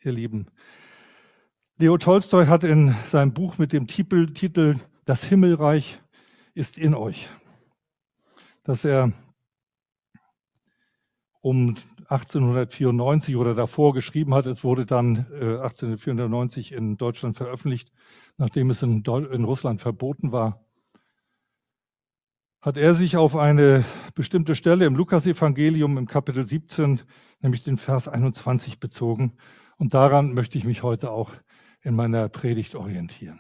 ihr Lieben. Leo Tolstoi hat in seinem Buch mit dem Titel Das Himmelreich ist in euch, dass er um 1894 oder davor geschrieben hat. Es wurde dann 1894 in Deutschland veröffentlicht, nachdem es in Russland verboten war. Hat er sich auf eine bestimmte Stelle im Lukasevangelium im Kapitel 17, nämlich den Vers 21 bezogen. Und daran möchte ich mich heute auch in meiner Predigt orientieren.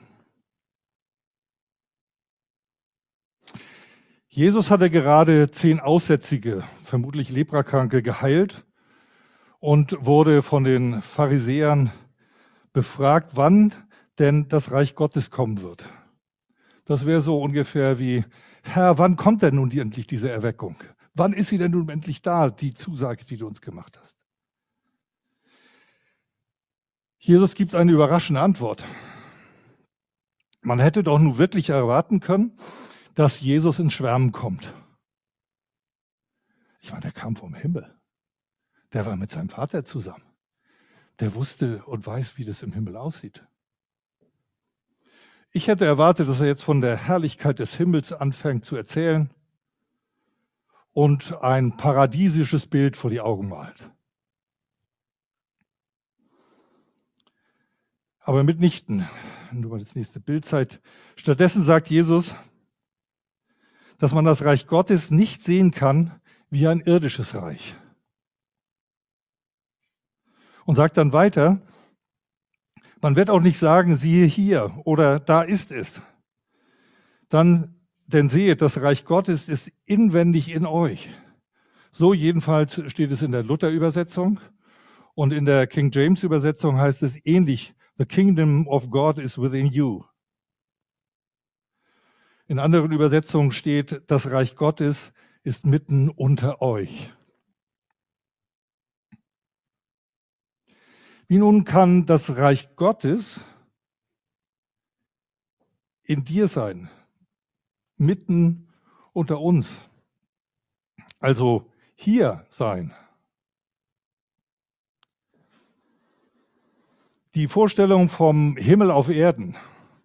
Jesus hatte gerade 10 Aussätzige, vermutlich Leprakranke, geheilt und wurde von den Pharisäern befragt, wann denn das Reich Gottes kommen wird. Das wäre so ungefähr wie: Herr, wann kommt denn nun endlich diese Erweckung? Wann ist sie denn nun endlich da, die Zusage, die du uns gemacht hast? Jesus gibt eine überraschende Antwort. Man hätte doch nun wirklich erwarten können, dass Jesus in Schwärmen kommt. Ich meine, der kam vom Himmel. Der war mit seinem Vater zusammen. Der wusste und weiß, wie das im Himmel aussieht. Ich hätte erwartet, dass er jetzt von der Herrlichkeit des Himmels anfängt zu erzählen und ein paradiesisches Bild vor die Augen malt. Aber mitnichten, wenn du mal das nächste Bild zeigst. Stattdessen sagt Jesus, dass man das Reich Gottes nicht sehen kann wie ein irdisches Reich. Und sagt dann weiter, man wird auch nicht sagen, siehe hier oder da ist es. Denn sehet, das Reich Gottes ist inwendig in euch. So jedenfalls steht es in der Luther-Übersetzung. Und in der King James-Übersetzung heißt es ähnlich, the kingdom of God is within you. In anderen Übersetzungen steht, das Reich Gottes ist mitten unter euch. Wie nun kann das Reich Gottes in dir sein, mitten unter uns, also hier sein? Die Vorstellung vom Himmel auf Erden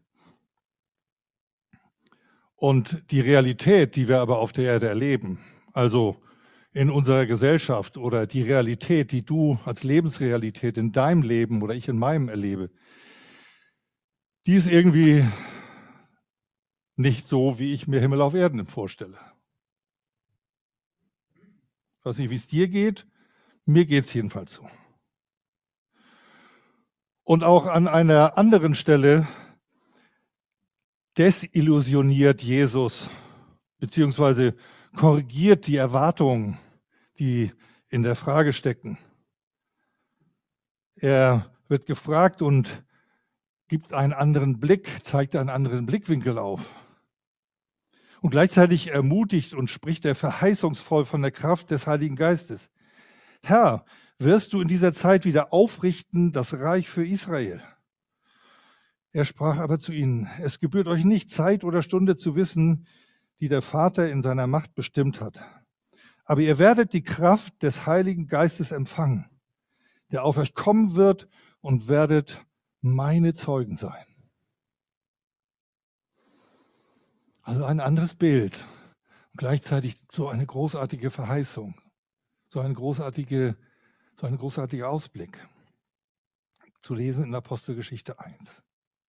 und die Realität, die wir aber auf der Erde erleben, also in unserer Gesellschaft oder die Realität, die du als Lebensrealität in deinem Leben oder ich in meinem erlebe, die ist irgendwie nicht so, wie ich mir Himmel auf Erden vorstelle. Ich weiß nicht, wie es dir geht, mir geht es jedenfalls so. Und auch an einer anderen Stelle desillusioniert Jesus, beziehungsweise korrigiert die Erwartungen, die in der Frage stecken. Er wird gefragt und gibt einen anderen Blick, zeigt einen anderen Blickwinkel auf. Und gleichzeitig ermutigt und spricht er verheißungsvoll von der Kraft des Heiligen Geistes. Herr, wirst du in dieser Zeit wieder aufrichten das Reich für Israel? Er sprach aber zu ihnen, es gebührt euch nicht, Zeit oder Stunde zu wissen, die der Vater in seiner Macht bestimmt hat. Aber ihr werdet die Kraft des Heiligen Geistes empfangen, der auf euch kommen wird, und werdet meine Zeugen sein. Also ein anderes Bild und gleichzeitig so eine großartige Verheißung, so ein großartiger Ausblick. Zu lesen in Apostelgeschichte 1.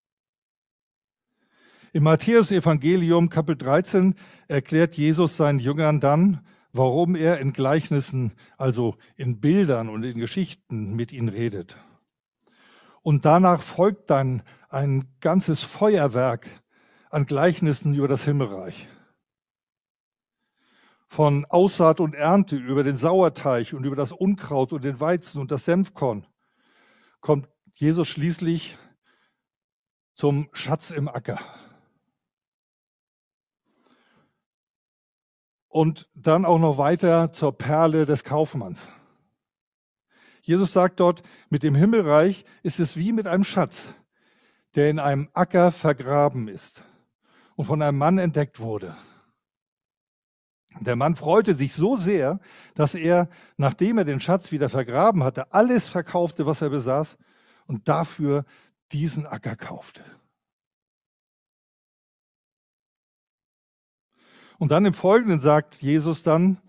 Im Matthäus-Evangelium, Kapitel 13, erklärt Jesus seinen Jüngern dann, warum er in Gleichnissen, also in Bildern und in Geschichten mit ihnen redet. Und danach folgt dann ein ganzes Feuerwerk an Gleichnissen über das Himmelreich. Von Aussaat und Ernte über den Sauerteig und über das Unkraut und den Weizen und das Senfkorn kommt Jesus schließlich zum Schatz im Acker. Und dann auch noch weiter zur Perle des Kaufmanns. Jesus sagt dort, mit dem Himmelreich ist es wie mit einem Schatz, der in einem Acker vergraben ist und von einem Mann entdeckt wurde. Der Mann freute sich so sehr, dass er, nachdem er den Schatz wieder vergraben hatte, alles verkaufte, was er besaß, und dafür diesen Acker kaufte. Und dann im Folgenden sagt Jesus dann,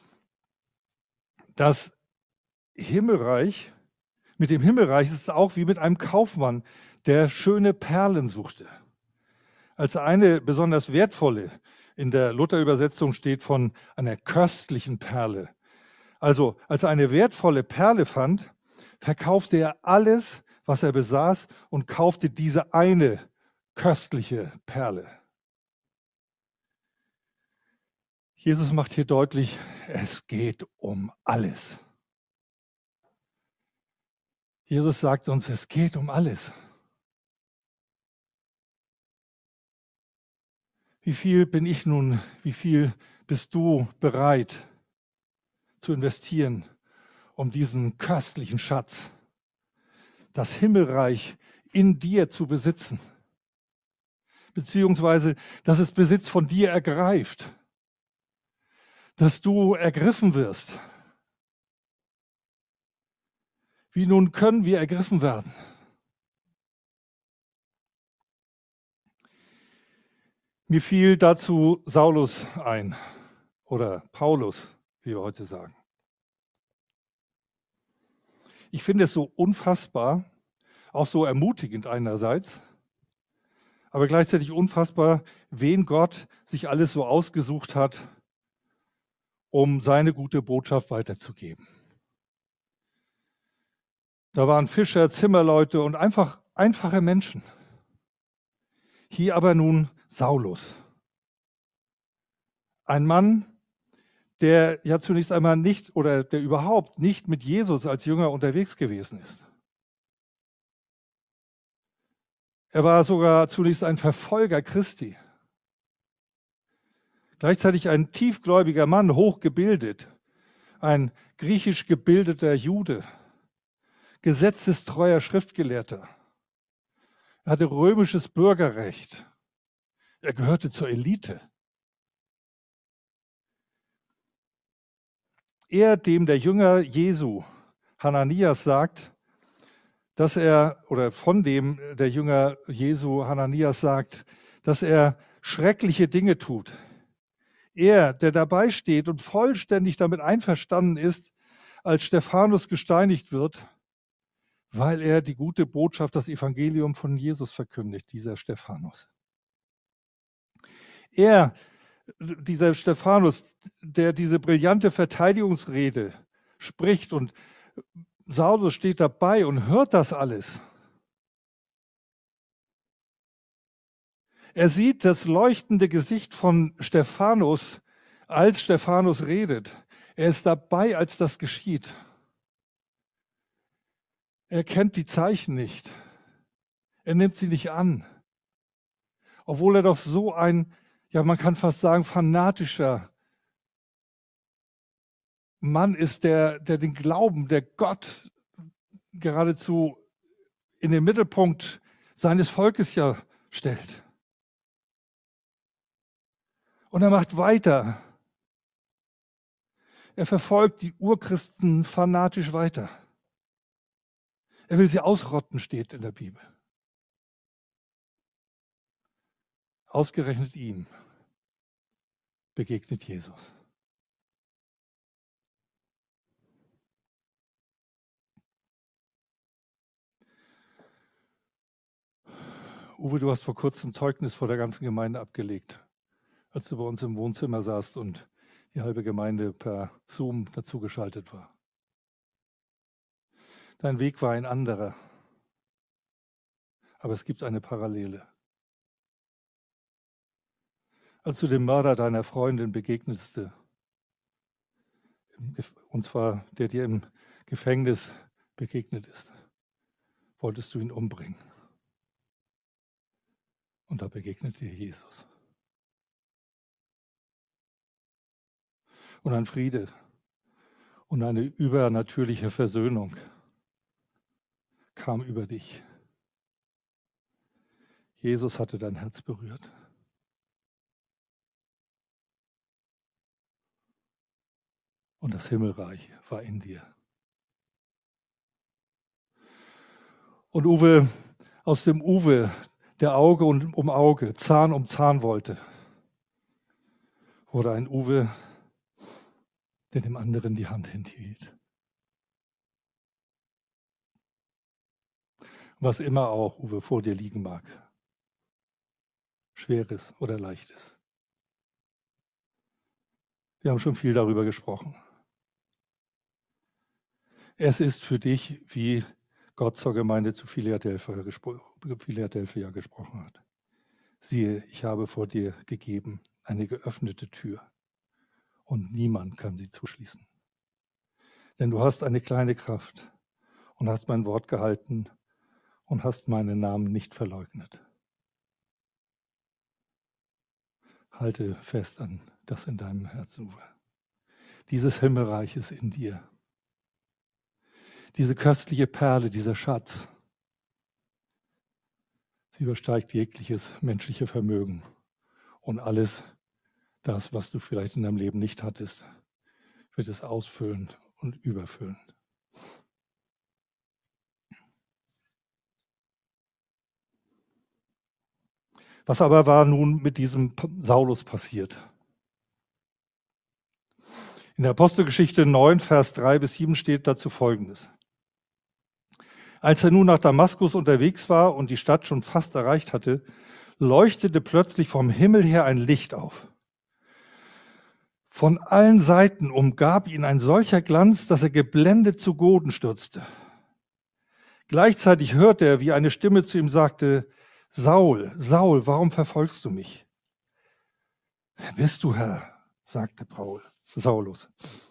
das Himmelreich, mit dem Himmelreich ist es auch wie mit einem Kaufmann, der schöne Perlen suchte. Als eine besonders wertvolle, in der Luther-Übersetzung steht von einer köstlichen Perle. Also als er eine wertvolle Perle fand, verkaufte er alles, was er besaß und kaufte diese eine köstliche Perle. Jesus macht hier deutlich, es geht um alles. Jesus sagt uns, es geht um alles. Wie viel bist du bereit zu investieren, um diesen köstlichen Schatz, das Himmelreich in dir zu besitzen? Beziehungsweise, dass es Besitz von dir ergreift, dass du ergriffen wirst. Wie nun können wir ergriffen werden? Mir fiel dazu Saulus ein oder Paulus, wie wir heute sagen. Ich finde es so unfassbar, auch so ermutigend einerseits, aber gleichzeitig unfassbar, wen Gott sich alles so ausgesucht hat, um seine gute Botschaft weiterzugeben. Da waren Fischer, Zimmerleute und einfache Menschen. Hier aber nun Saulus. Ein Mann, der ja zunächst einmal nicht oder der überhaupt nicht mit Jesus als Jünger unterwegs gewesen ist. Er war sogar zunächst ein Verfolger Christi. Gleichzeitig ein tiefgläubiger Mann, hochgebildet, ein griechisch gebildeter Jude, gesetzestreuer Schriftgelehrter. Er hatte römisches Bürgerrecht. Er gehörte zur Elite. Er, dem der Jünger Jesu, Hananias, sagt, dass er, oder von dem der Jünger Jesu, Hananias, sagt, dass er schreckliche Dinge tut. Er, der dabei steht und vollständig damit einverstanden ist, als Stephanus gesteinigt wird, weil er die gute Botschaft, das Evangelium von Jesus verkündigt, dieser Stephanus. Er, dieser Stephanus, der diese brillante Verteidigungsrede spricht und Saulus steht dabei und hört das alles. Er sieht das leuchtende Gesicht von Stephanus, als Stephanus redet. Er ist dabei, als das geschieht. Er kennt die Zeichen nicht. Er nimmt sie nicht an. Obwohl er doch so ein, ja, man kann fast sagen, fanatischer Mann ist, der den Glauben, der Gott geradezu in den Mittelpunkt seines Volkes ja stellt. Und er macht weiter. Er verfolgt die Urchristen fanatisch weiter. Er will sie ausrotten, steht in der Bibel. Ausgerechnet ihm begegnet Jesus. Uwe, du hast vor kurzem Zeugnis vor der ganzen Gemeinde abgelegt, als du bei uns im Wohnzimmer saßt und die halbe Gemeinde per Zoom dazugeschaltet war. Dein Weg war ein anderer, aber es gibt eine Parallele. Als du dem Mörder deiner Freundin begegnest, und zwar der dir im Gefängnis begegnet ist, wolltest du ihn umbringen. Und da begegnet dir Jesus. Und ein Friede und eine übernatürliche Versöhnung kam über dich. Jesus hatte dein Herz berührt. Und das Himmelreich war in dir. Und Uwe, aus dem Uwe, der Auge um Auge, Zahn um Zahn wollte, wurde ein Uwe, der dem anderen die Hand hinhielt. Was immer auch, Uwe, vor dir liegen mag. Schweres oder Leichtes. Wir haben schon viel darüber gesprochen. Es ist für dich, wie Gott zur Gemeinde zu Philadelphia gesprochen hat. Siehe, ich habe vor dir gegeben eine geöffnete Tür und niemand kann sie zuschließen. Denn du hast eine kleine Kraft und hast mein Wort gehalten und hast meinen Namen nicht verleugnet. Halte fest an das in deinem Herzen, Uwe. Dieses Himmelreich ist in dir. Diese köstliche Perle, dieser Schatz, sie übersteigt jegliches menschliche Vermögen und alles das, was du vielleicht in deinem Leben nicht hattest, wird es ausfüllen und überfüllen. Was aber war nun mit diesem Saulus passiert? In der Apostelgeschichte 9, Vers 3-7 steht dazu Folgendes. Als er nun nach Damaskus unterwegs war und die Stadt schon fast erreicht hatte, leuchtete plötzlich vom Himmel her ein Licht auf. Von allen Seiten umgab ihn ein solcher Glanz, dass er geblendet zu Boden stürzte. Gleichzeitig hörte er, wie eine Stimme zu ihm sagte, Saul, Saul, warum verfolgst du mich? Wer bist du, Herr? Sagte Saulus.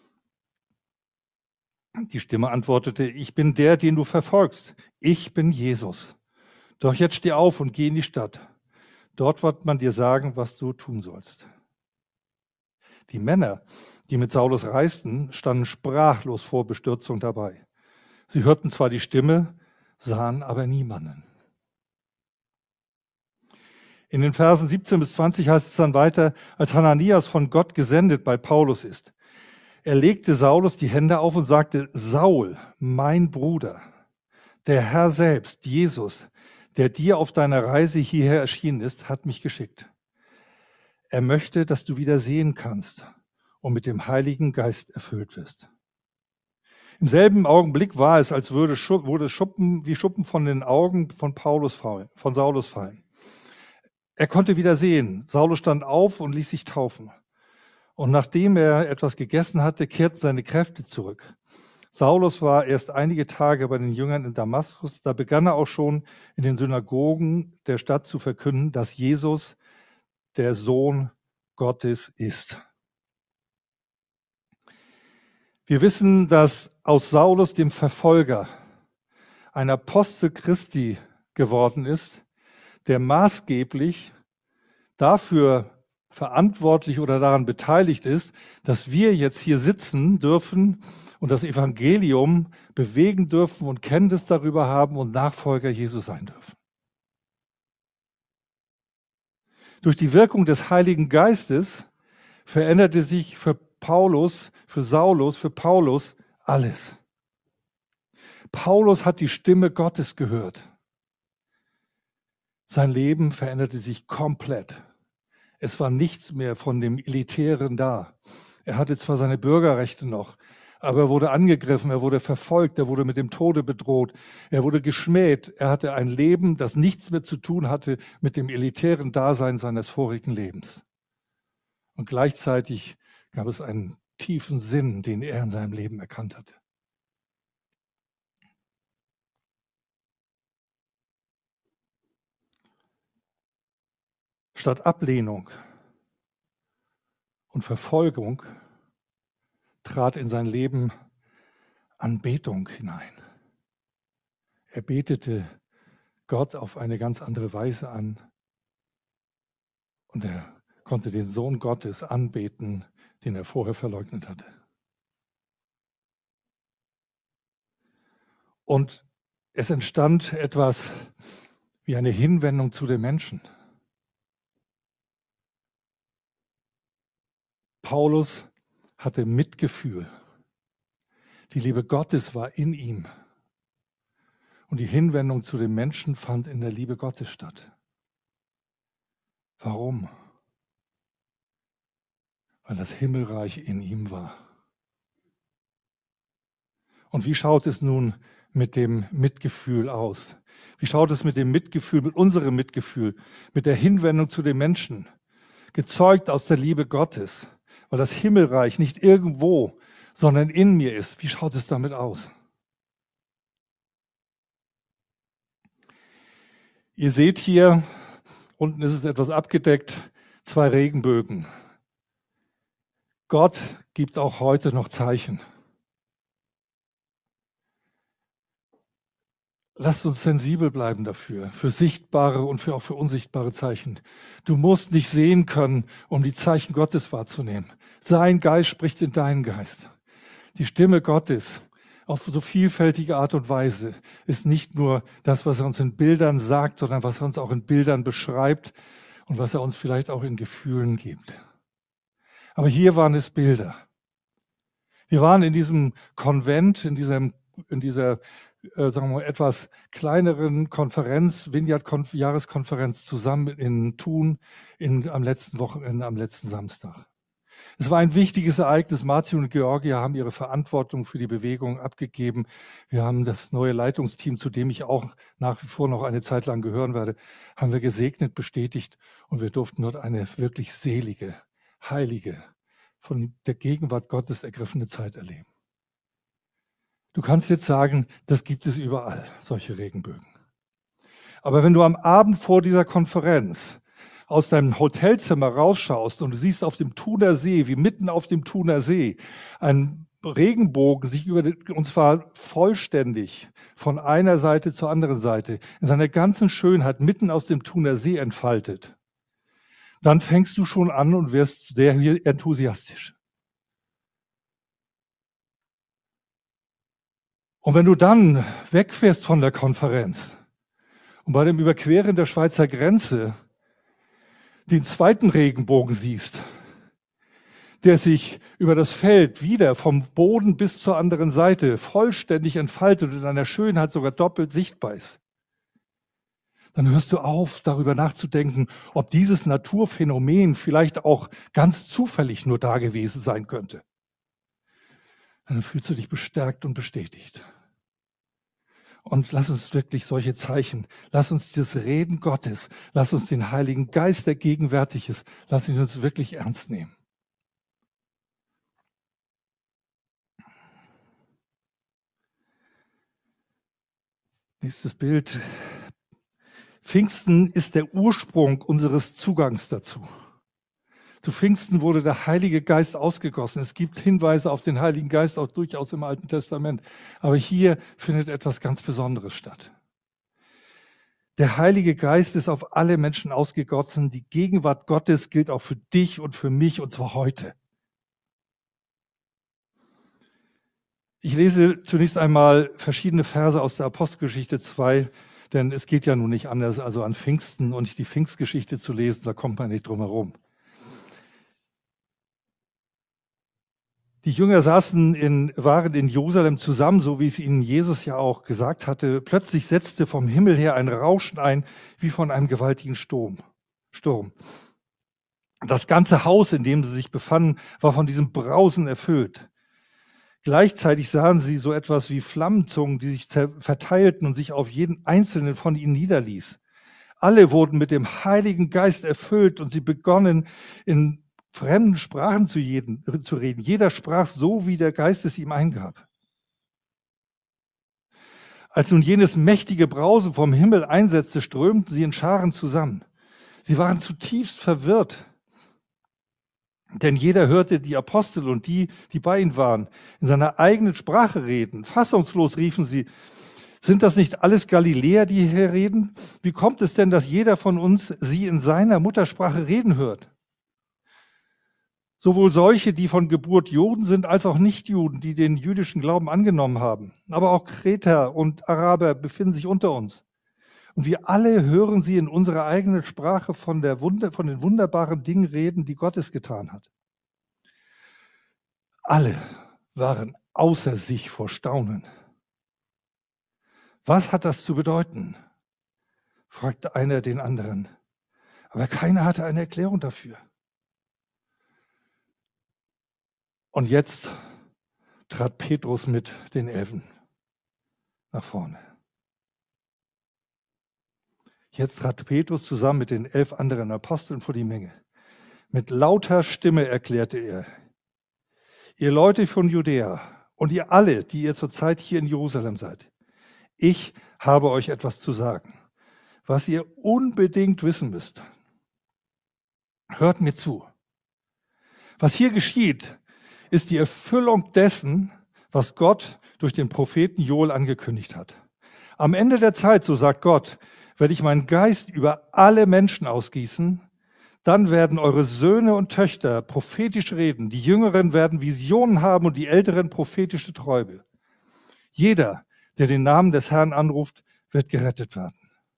Die Stimme antwortete, ich bin der, den du verfolgst. Ich bin Jesus. Doch jetzt steh auf und geh in die Stadt. Dort wird man dir sagen, was du tun sollst. Die Männer, die mit Saulus reisten, standen sprachlos vor Bestürzung dabei. Sie hörten zwar die Stimme, sahen aber niemanden. In den Versen 17-20 heißt es dann weiter, als Hananias von Gott gesendet bei Paulus ist. Er legte Saulus die Hände auf und sagte, Saul, mein Bruder, der Herr selbst, Jesus, der dir auf deiner Reise hierher erschienen ist, hat mich geschickt. Er möchte, dass du wieder sehen kannst und mit dem Heiligen Geist erfüllt wirst. Im selben Augenblick war es, als würde Schuppen wie Schuppen von den Augen von Saulus fallen. Er konnte wieder sehen. Saulus stand auf und ließ sich taufen. Und nachdem er etwas gegessen hatte, kehrten seine Kräfte zurück. Saulus war erst einige Tage bei den Jüngern in Damaskus. Da begann er auch schon in den Synagogen der Stadt zu verkünden, dass Jesus der Sohn Gottes ist. Wir wissen, dass aus Saulus, dem Verfolger, ein Apostel Christi geworden ist, der maßgeblich dafür verantwortlich oder daran beteiligt ist, dass wir jetzt hier sitzen dürfen und das Evangelium bewegen dürfen und Kenntnis darüber haben und Nachfolger Jesu sein dürfen. Durch die Wirkung des Heiligen Geistes veränderte sich für Paulus alles. Paulus hat die Stimme Gottes gehört. Sein Leben veränderte sich komplett. Es war nichts mehr von dem Elitären da. Er hatte zwar seine Bürgerrechte noch, aber er wurde angegriffen, er wurde verfolgt, er wurde mit dem Tode bedroht, er wurde geschmäht. Er hatte ein Leben, das nichts mehr zu tun hatte mit dem elitären Dasein seines vorigen Lebens. Und gleichzeitig gab es einen tiefen Sinn, den er in seinem Leben erkannt hatte. Statt Ablehnung und Verfolgung trat in sein Leben Anbetung hinein. Er betete Gott auf eine ganz andere Weise an und er konnte den Sohn Gottes anbeten, den er vorher verleugnet hatte. Und es entstand etwas wie eine Hinwendung zu den Menschen. Paulus hatte Mitgefühl. Die Liebe Gottes war in ihm. Und die Hinwendung zu den Menschen fand in der Liebe Gottes statt. Warum? Weil das Himmelreich in ihm war. Und wie schaut es nun mit dem Mitgefühl aus? Wie schaut es mit dem Mitgefühl, mit unserem Mitgefühl, mit der Hinwendung zu den Menschen? Gezeugt aus der Liebe Gottes, weil das Himmelreich nicht irgendwo, sondern in mir ist. Wie schaut es damit aus? Ihr seht hier, unten ist es etwas abgedeckt, 2 Regenbögen. Gott gibt auch heute noch Zeichen. Lasst uns sensibel bleiben dafür, für sichtbare und auch für unsichtbare Zeichen. Du musst nicht sehen können, um die Zeichen Gottes wahrzunehmen. Sein Geist spricht in deinen Geist. Die Stimme Gottes auf so vielfältige Art und Weise ist nicht nur das, was er uns in Bildern sagt, sondern was er uns auch in Bildern beschreibt und was er uns vielleicht auch in Gefühlen gibt. Aber hier waren es Bilder. Wir waren in diesem Konvent, in dieser sagen wir mal, etwas kleineren Konferenz, Vineyard-Jahreskonferenz zusammen in Thun am letzten Wochenende, am letzten Samstag. Es war ein wichtiges Ereignis. Martin und Georgia haben ihre Verantwortung für die Bewegung abgegeben. Wir haben das neue Leitungsteam, zu dem ich auch nach wie vor noch eine Zeit lang gehören werde, haben wir gesegnet, bestätigt und wir durften dort eine wirklich selige, heilige, von der Gegenwart Gottes ergriffene Zeit erleben. Du kannst jetzt sagen, das gibt es überall, solche Regenbögen. Aber wenn du am Abend vor dieser Konferenz aus deinem Hotelzimmer rausschaust und du siehst auf dem Thuner See, wie mitten auf dem Thuner See, ein Regenbogen sich und zwar vollständig von einer Seite zur anderen Seite, in seiner ganzen Schönheit mitten aus dem Thuner See entfaltet, dann fängst du schon an und wirst sehr enthusiastisch. Und wenn du dann wegfährst von der Konferenz und bei dem Überqueren der Schweizer Grenze den zweiten Regenbogen siehst, der sich über das Feld wieder vom Boden bis zur anderen Seite vollständig entfaltet und in einer Schönheit sogar doppelt sichtbar ist, dann hörst du auf, darüber nachzudenken, ob dieses Naturphänomen vielleicht auch ganz zufällig nur da gewesen sein könnte. Dann fühlst du dich bestärkt und bestätigt. Und lass uns wirklich solche Zeichen, lass uns das Reden Gottes, lass uns den Heiligen Geist, der gegenwärtig ist, lass uns wirklich ernst nehmen. Nächstes Bild. Pfingsten ist der Ursprung unseres Zugangs dazu. Zu Pfingsten wurde der Heilige Geist ausgegossen. Es gibt Hinweise auf den Heiligen Geist auch durchaus im Alten Testament. Aber hier findet etwas ganz Besonderes statt. Der Heilige Geist ist auf alle Menschen ausgegossen. Die Gegenwart Gottes gilt auch für dich und für mich, und zwar heute. Ich lese zunächst einmal verschiedene Verse aus der Apostelgeschichte 2, denn es geht ja nun nicht anders, also an Pfingsten und die Pfingstgeschichte zu lesen, da kommt man nicht drum herum. Die Jünger waren in Jerusalem zusammen, so wie es ihnen Jesus ja auch gesagt hatte. Plötzlich setzte vom Himmel her ein Rauschen ein, wie von einem gewaltigen Sturm. Das ganze Haus, in dem sie sich befanden, war von diesem Brausen erfüllt. Gleichzeitig sahen sie so etwas wie Flammenzungen, die sich verteilten und sich auf jeden einzelnen von ihnen niederließ. Alle wurden mit dem Heiligen Geist erfüllt und sie begonnen in fremden Sprachen zu reden. Jeder sprach so, wie der Geist es ihm eingab. Als nun jenes mächtige Brausen vom Himmel einsetzte, strömten sie in Scharen zusammen. Sie waren zutiefst verwirrt, denn jeder hörte die Apostel und die bei ihnen waren, in seiner eigenen Sprache reden. Fassungslos riefen sie: Sind das nicht alles Galiläer, die hier reden? Wie kommt es denn, dass jeder von uns sie in seiner Muttersprache reden hört? Sowohl solche, die von Geburt Juden sind, als auch Nichtjuden, die den jüdischen Glauben angenommen haben. Aber auch Kreter und Araber befinden sich unter uns. Und wir alle hören sie in unserer eigenen Sprache von den wunderbaren Dingen reden, die Gott getan hat. Alle waren außer sich vor Staunen. Was hat das zu bedeuten? Fragte einer den anderen. Aber keiner hatte eine Erklärung dafür. Und jetzt trat Petrus mit den 11 nach vorne. Jetzt trat Petrus zusammen mit den 11 anderen Aposteln vor die Menge. Mit lauter Stimme erklärte er: Ihr Leute von Judäa und ihr alle, die ihr zurzeit hier in Jerusalem seid, ich habe euch etwas zu sagen, was ihr unbedingt wissen müsst. Hört mir zu. Was hier geschieht, ist die Erfüllung dessen, was Gott durch den Propheten Joel angekündigt hat. Am Ende der Zeit, so sagt Gott, werde ich meinen Geist über alle Menschen ausgießen. Dann werden eure Söhne und Töchter prophetisch reden. Die Jüngeren werden Visionen haben und die Älteren prophetische Träume. Jeder, der den Namen des Herrn anruft, wird gerettet werden.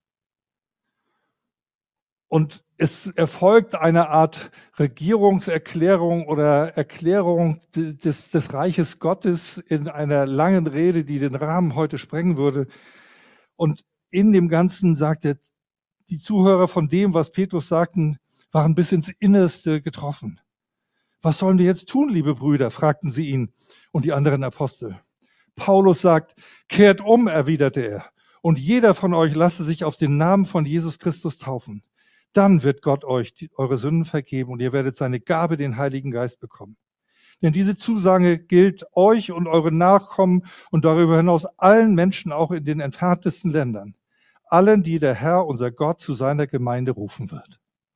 Und es erfolgt eine Art Regierungserklärung oder Erklärung des Reiches Gottes in einer langen Rede, die den Rahmen heute sprengen würde. Und in dem Ganzen sagt er, die Zuhörer von dem, was Petrus sagten, waren bis ins Innerste getroffen. Was sollen wir jetzt tun, liebe Brüder? Fragten sie ihn und die anderen Apostel. Paulus sagt, kehrt um, erwiderte er, und jeder von euch lasse sich auf den Namen von Jesus Christus taufen. Dann wird Gott euch eure Sünden vergeben und ihr werdet seine Gabe, den Heiligen Geist, bekommen. Denn diese Zusage gilt euch und euren Nachkommen und darüber hinaus allen Menschen, auch in den entferntesten Ländern. Allen, die der Herr, unser Gott, zu seiner Gemeinde rufen wird.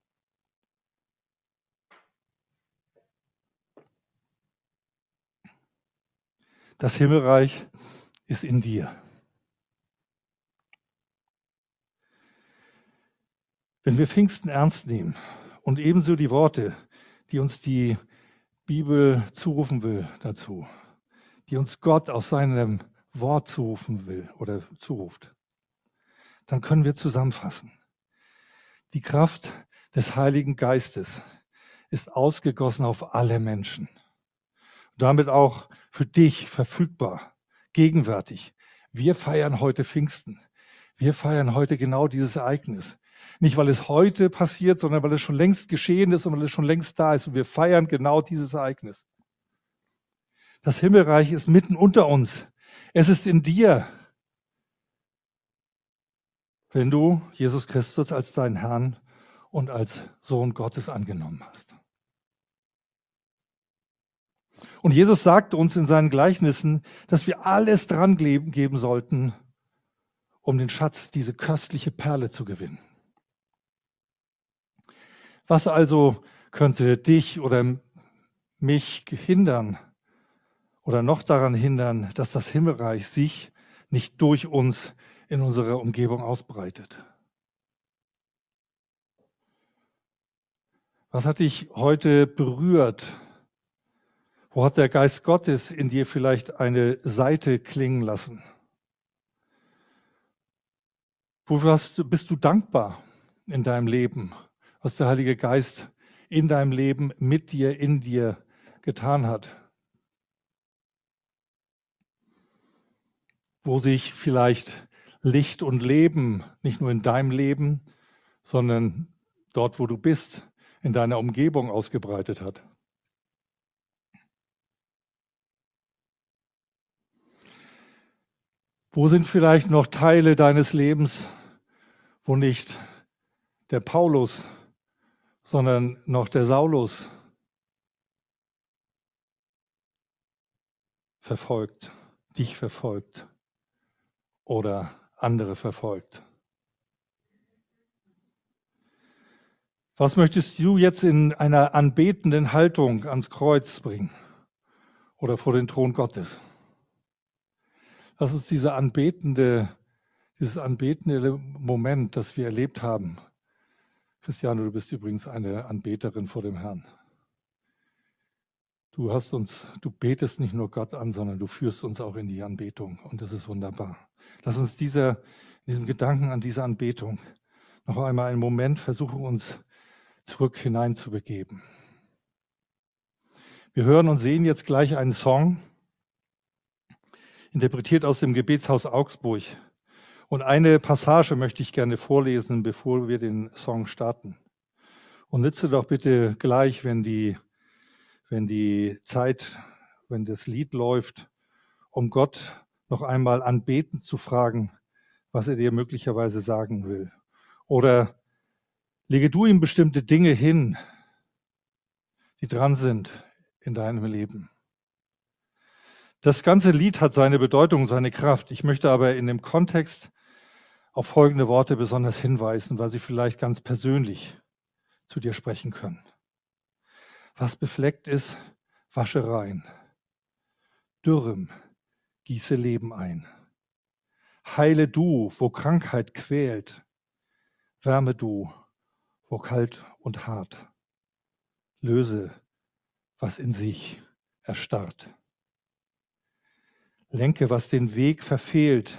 Das Himmelreich ist in dir. Wenn wir Pfingsten ernst nehmen und ebenso die Worte, die uns die Bibel zurufen will dazu, die uns Gott aus seinem Wort zurufen will oder zuruft, dann können wir zusammenfassen. Die Kraft des Heiligen Geistes ist ausgegossen auf alle Menschen. Damit auch für dich verfügbar, gegenwärtig. Wir feiern heute Pfingsten. Wir feiern heute genau dieses Ereignis. Nicht, weil es heute passiert, sondern weil es schon längst geschehen ist und weil es schon längst da ist. Und wir feiern genau dieses Ereignis. Das Himmelreich ist mitten unter uns. Es ist in dir, wenn du Jesus Christus als deinen Herrn und als Sohn Gottes angenommen hast. Und Jesus sagte uns in seinen Gleichnissen, dass wir alles dran geben sollten, um den Schatz, diese köstliche Perle zu gewinnen. Was also könnte dich oder mich hindern oder noch daran hindern, dass das Himmelreich sich nicht durch uns in unserer Umgebung ausbreitet? Was hat dich heute berührt? Wo hat der Geist Gottes in dir vielleicht eine Saite klingen lassen? Wofür bist du dankbar in deinem Leben, was der Heilige Geist in deinem Leben, mit dir, in dir getan hat? Wo sich vielleicht Licht und Leben nicht nur in deinem Leben, sondern dort, wo du bist, in deiner Umgebung ausgebreitet hat. Wo sind vielleicht noch Teile deines Lebens, wo nicht der Paulus, sondern noch der Saulus verfolgt, dich verfolgt oder andere verfolgt? Was möchtest du jetzt in einer anbetenden Haltung ans Kreuz bringen oder vor den Thron Gottes? Lass uns dieses anbetende Moment, das wir erlebt haben. Christiane, du bist übrigens eine Anbeterin vor dem Herrn. Du betest nicht nur Gott an, sondern du führst uns auch in die Anbetung. Und das ist wunderbar. Lass uns diesem Gedanken an diese Anbetung noch einmal einen Moment versuchen, uns zurück hineinzubegeben. Wir hören und sehen jetzt gleich einen Song, interpretiert aus dem Gebetshaus Augsburg. Und eine Passage möchte ich gerne vorlesen, bevor wir den Song starten. Und nütze doch bitte gleich, wenn die Zeit, wenn das Lied läuft, um Gott noch einmal anbetend zu fragen, was er dir möglicherweise sagen will. Oder lege du ihm bestimmte Dinge hin, die dran sind in deinem Leben. Das ganze Lied hat seine Bedeutung, seine Kraft. Ich möchte aber in dem Kontext auf folgende Worte besonders hinweisen, weil sie vielleicht ganz persönlich zu dir sprechen können. Was befleckt ist, wasche rein. Dürrem, gieße Leben ein. Heile du, wo Krankheit quält. Wärme du, wo kalt und hart. Löse, was in sich erstarrt. Lenke, was den Weg verfehlt.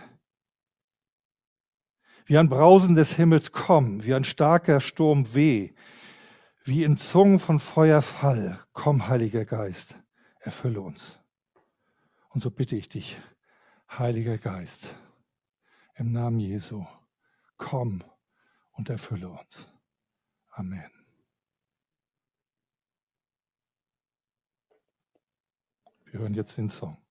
Wie ein Brausen des Himmels komm, wie ein starker Sturm weh, wie in Zungen von Feuer fall. Komm, Heiliger Geist, erfülle uns. Und so bitte ich dich, Heiliger Geist, im Namen Jesu, komm und erfülle uns. Amen. Wir hören jetzt den Song.